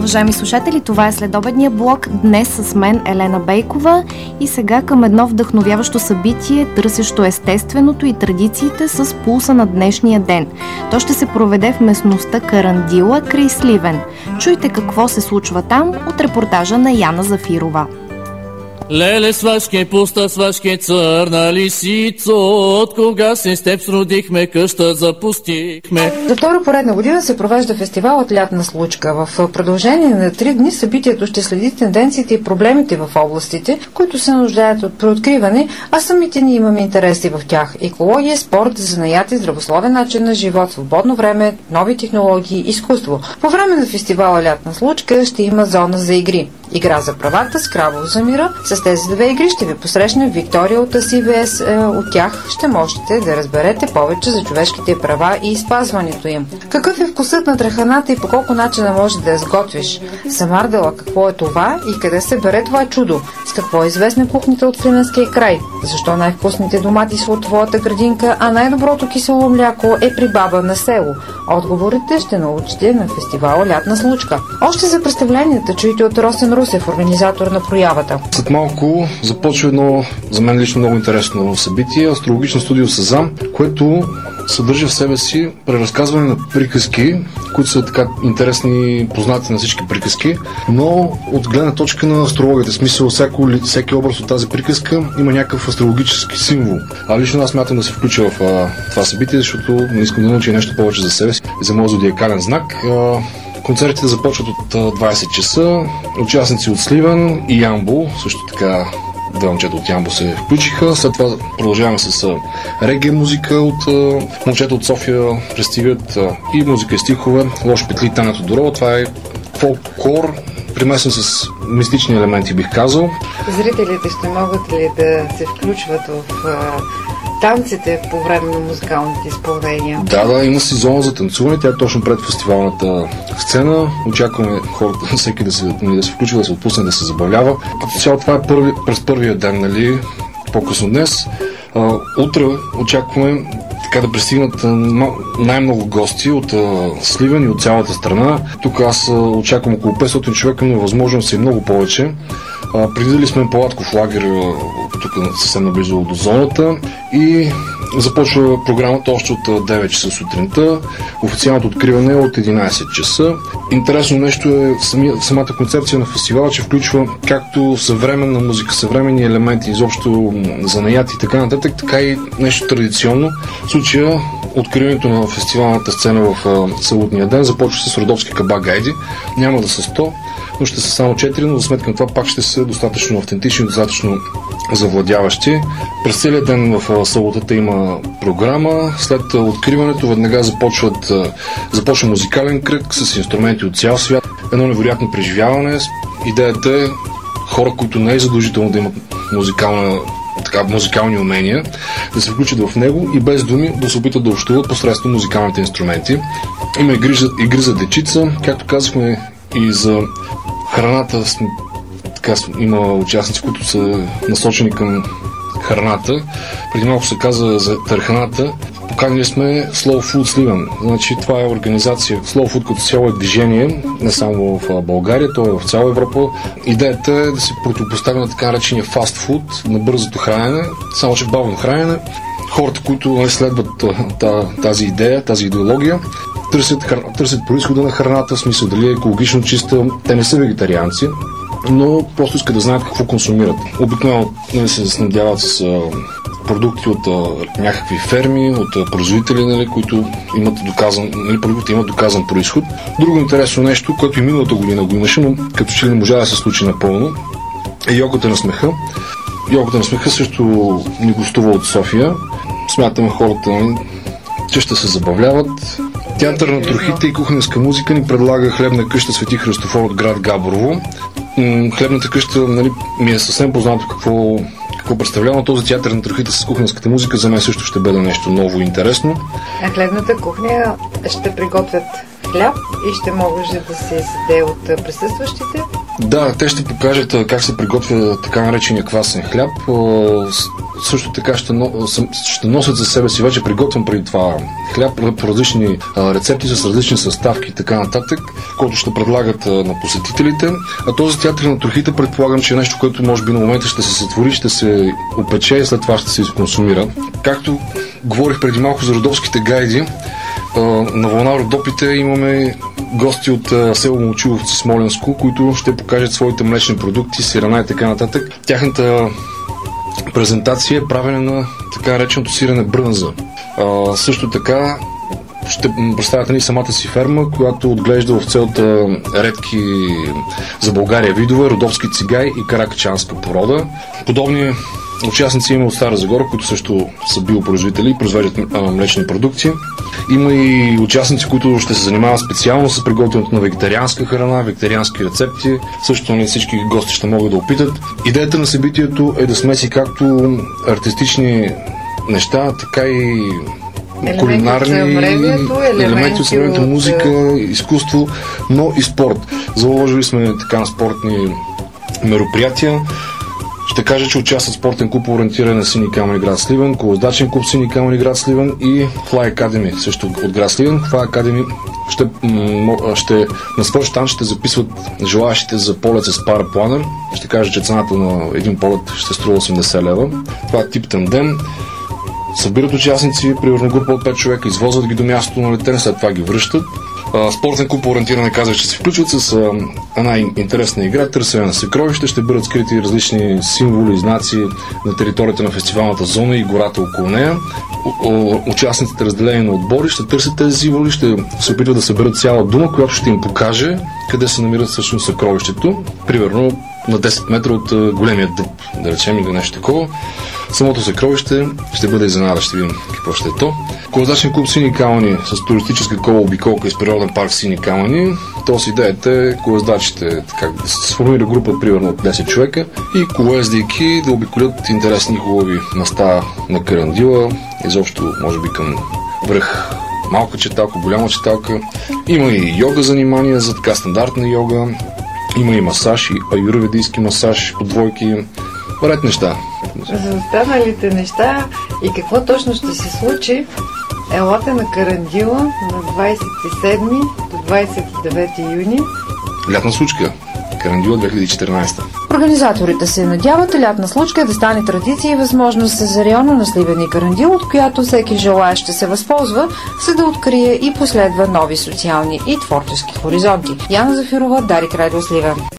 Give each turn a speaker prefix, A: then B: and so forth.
A: Уважаеми слушатели, това е следобедния блок. Днес с мен Елена Бейкова и сега към едно вдъхновяващо събитие, търсещо естественото и традициите с пулса на днешния ден. То ще се проведе в местността Карандила край Сливен. Чуйте какво се случва там от репортажа на Яна Зафирова.
B: Леле, свашке, пуста свашке, църна лисицо, от кога се с теб сродихме, къща запустихме.
C: За втора поредна година се провежда фестивалът Лятна случка. В продължение на 3 дни събитието ще следи тенденциите и проблемите в областите, които се нуждаят от преоткриване, а самите ни имаме интереси в тях. Екология, спорт, занаяти, здравословен начин на живот, свободно време, нови технологии, изкуство. По време на фестивала Лятна случка ще има зона за игри. Игра за правата, Скрабъл за мира. С тези 2 игри ще ви посрещне Виктория от СВС. От тях ще можете да разберете повече за човешките права и спазването им. Какъв е вкусът на траханата и по колко начина може да я сготвиш? Самардела, какво е това и къде се бере това чудо? С какво е известна кухнята от Сливенския край? Защо най-вкусните домати са от твоята градинка, а най-доброто кисело мляко е при баба на село? Отговорите ще научите на фестивала Лятна случка. Още за представленията чуйте от Росен Русев, организатор на проявата.
D: След малко започва едно, за мен лично много интересно събитие, астрологично студио Сезам, което съдържа в себе си преразказване на приказки, които са така интересни, познати на всички приказки, но от гледна точка на астрологията, в смисъл всеки образ от тази приказка има някакъв астрологически символ. А лично аз смятам да се включа в това събитие, защото не искам да науча нещо повече за себе си и за моят зодиакален знак. Концертите започват от 20 часа. Участници от Сливен и Ямбол, също така 2 момчета от Ямбол се включиха. След това продължаваме с реге музика от момчета от София пристигат и музика и стихове. Лошо петли, Таня Тодорова. Това е фолклор, примесен с мистични елементи, бих казал.
C: Зрителите ще могат ли да се включват в танците по време на музикалните изпълнения?
D: Да, има си зона за танцуване. Тя е точно пред фестивалната сцена. Очакваме хората, всеки да се включва, да се отпусне, да се забавлява. Като цяло това е през първия ден, нали, по-късно днес. Утре очакваме така да пристигнат най-много гости от Сливен и от цялата страна. Тук аз очаквам около 500 човека, но е възможно да са и много повече. Предвидели сме палатков лагер тук съвсем наблизо до зоната и започва програмата още от 9 часа сутринта. Официалното откриване е от 11 часа. Интересно нещо е самата концепция на фестивала, че включва както съвременна музика, съвременни елементи, изобщо занаяти и така нататък, така и нещо традиционно. В случая откриването на фестивалната сцена в съботния ден започва с родовски кабак-гайди. Няма да са 100, но ще са само 4, но за сметка на това пак ще са достатъчно автентични, достатъчно завладяващи. През целият ден в съботата има програма. След откриването веднага започва музикален кръг с инструменти от цял свят. Едно невероятно преживяване. Идеята е хора, които не е задължително да имат музикални умения, да се включат в него и без думи да се опитат да общуват посредством музикалните инструменти. Има игри за дечица, както казахме, и за храната. Така, има участници, които са насочени към храната. Преди малко се каза за търханата. Поканили сме Slow Food Сливен. Значи, това е организация. Slow Food като цяло е движение, не само в България, то е в цяла Европа. Идеята е да се противопостави на така наречения fast food, на бързото хранене, само че бавно хранене. Хората, които следват тази идея, тази идеология, търсят произхода на храната, в смисъл дали е екологично чиста. Те не са вегетарианци, но просто искат да знаят какво консумират. Обикновено се снабдяват с продукти от някакви ферми, от производители, които имат продукти имат доказан произход. Друго интересно нещо, което и миналата година го имаше, но като че ли не можа да се случи напълно, е йогата на смеха. Йогата на смеха също ни гостува от София. Смятаме хората, че ще се забавляват. Театър на трохите и кухненска музика ни предлага хлебна къща Свети Христофор от град Габрово. Хлебната къща, ми е съвсем познато какво представлява, но този театър на трохите с кухненската музика за мен също ще бъде нещо ново и интересно.
C: На хлебната кухня ще приготвят хляб и ще може да се съде от присъстващите.
D: Да, те ще покажат как се приготвя така наречения квасен хляб. Също така ще носят за себе си вече приготвен преди това хляб по различни рецепти с различни съставки и така нататък, който ще предлагат на посетителите. А този театър на трохите предполагам, че е нещо, което може би на момента ще се сътвори, ще се опече и след това ще се изконсумира. Както говорих преди малко за родопските гайди, на вълна Родопите имаме гости от село Момчиловци, Смолянско, които ще покажат своите млечни продукти, сирена и така нататък. Тяхната презентация е правене на така нареченото сирене брънза. Също така ще представят ни самата си ферма, която отглежда овцелта редки за България видове, родопски цигай и каракачанска порода. Подобни участници има от Стара Загора, които също са биопроизводители и произвеждат млечни продукти. Има и участници, които ще се занимават специално с приготвянето на вегетарианска храна, вегетариански рецепти. Също не всички гости ще могат да опитат. Идеята на събитието е да смеси както артистични неща, така и кулинарни елементи от съвременната музика, изкуство, но и спорт. Заложили сме така на спортни мероприятия. Ще кажа, че участват спортен клуб ориентиран на Сини камъни град Сливен, колоздачен клуб Сини камъни град Сливен и Fly Academy също от град Сливен. Fly Academy на свой щанд ще записват желаящите за полет с парапланер. Ще кажа, че цената на един полет ще струва 80 лева. Това е тип тандем. Събират участници, примерно група от 5 човека, извозват ги до мястото на летене, след това ги връщат. Спортен клуб ориентиране казва, че се включват с една интересна игра, търсене на съкровища, ще бъдат скрити различни символи и знаци на територията на фестивалната зона и гората около нея. Участниците, разделени на отбори, ще търсят тези символи, ще се опитват да съберат цяла дума, която ще им покаже къде се намират всъщност съкровището. Примерно на 10 метра от големия дъб, да речем, или нещо такова. Самото съкровище ще бъде изненада, ще видим какво ще е то. Колоздачен клуб Сини камъни с туристическа колообиколка из природен парк Сини камъни. Тоест идеята е колоздачите да се сформира група примерно от 10 човека и колоездейки да обиколят интересни хубави места на Кърандила, изобщо може би към връх малка читалка, голяма читалка. Има и йога занимания за така стандартна йога. Има и масаж, и аюрведийски масаж по двойки. Ред неща.
C: За останалите неща и какво точно ще се случи, елате на Кърандила на 27 до 29 юни.
D: Лятна случка. Кърандила 2014.
C: Организаторите се надяват лятна случка да стане традиция и възможност за района на Сливен и Кърандил, от която всеки желаещ ще се възползва, за да открие и последва нови социални и творчески хоризонти. Яна Зафирова, Дарик Радио Сливен.